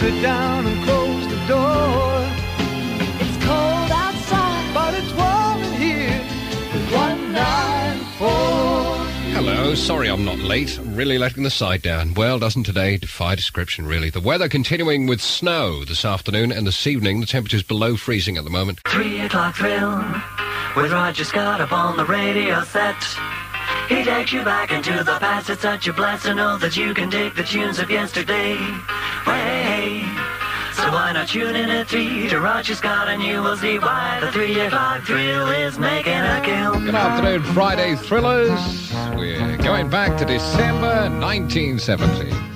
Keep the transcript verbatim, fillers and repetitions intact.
sit down and close the door. It's cold outside, but it's warm in here with one nine four. Hello, sorry I'm not late. I'm really letting the side down. Well, doesn't today defy description, really? The weather continuing with snow this afternoon and this evening. The temperature's below freezing at the moment. Three o'clock thrill with Roger Scott up on the radio set. He takes you back into the past. It's such a blast to know that you can dig the tunes of yesterday. Way. So why not tune in at three to Roger Scott and you will see why the three o'clock thrill is making a kill. Good afternoon, Friday Thrillers. We're going back to December nineteen seventy.